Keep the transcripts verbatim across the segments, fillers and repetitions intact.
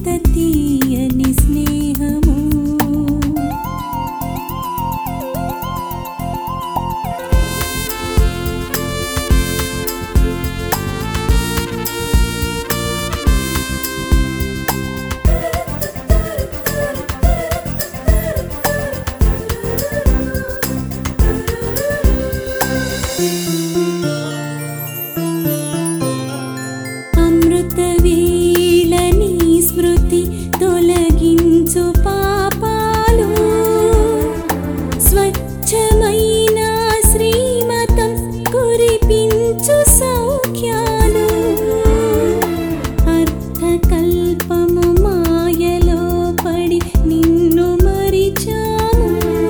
ఎంత తీయని స్నేహము. అమృతవేళని స్మృతి తొలగించు పాపాలు, స్వచ్ఛమైన శ్రీమతం కురిపించు సౌఖ్యాలు. అర్థకల్పము మాయలో పడి నిన్ను మరిచాము,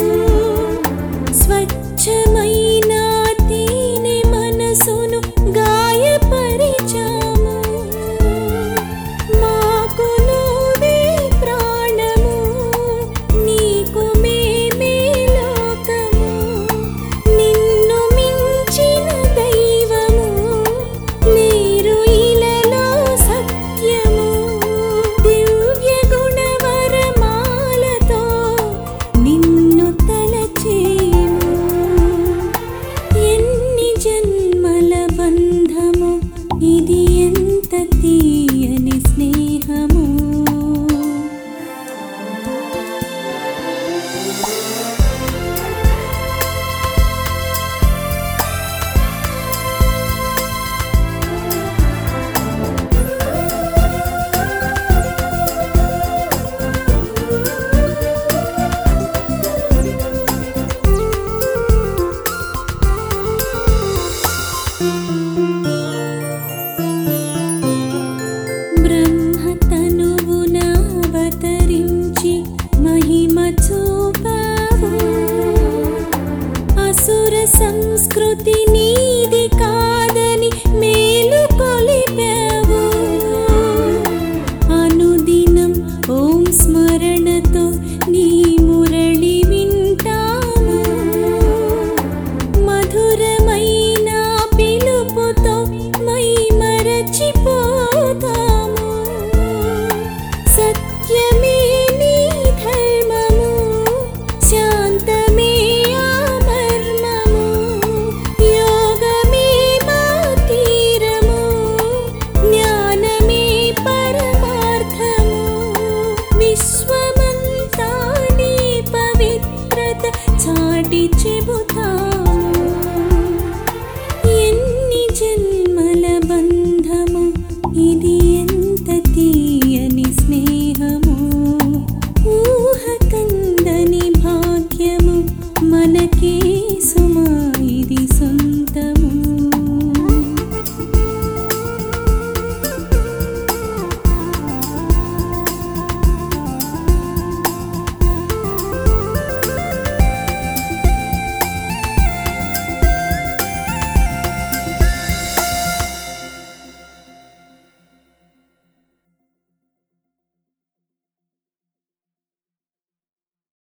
స్వచ్ఛమైన తేనె మనసును గాయపరిచాము. మాకు నువ్వే ప్రాణము, నీకు మేమే లోకము. నిన్ను మించిన దైవము లేరు ఇలలో సత్యము. దివ్య గుణవరమాలతో నిన్ను తలచేము. ఎన్ని జన్మల బంధము, ఇది ఎంత తీయని స్నేహము. బ్రహ్మతనువున అవతరించి మహిమ చూపావు, అసుర సంస్కృతి నీది కాదని మేలు కొలిపావు. అనుదినం ఓం స్మరణతో నీ మురళి వింటాము, మధురమైన పిలుపుతో మై మరచిపోతాము. సత్యమే నీ ధర్మము, శాంతమే ఆ మర్మము. యోగమే మా తీరము, జ్ఞానమే పరమార్థము. విశ్వమంతా నీ పవిత్రత చాటి చెబుతాము. ఎన్ని జన్మల బంధము, ఇది ఎంత తీయని స్నేహము. ఊహ కందని భాగ్యము మనకే సుమా ఇది సొంతము.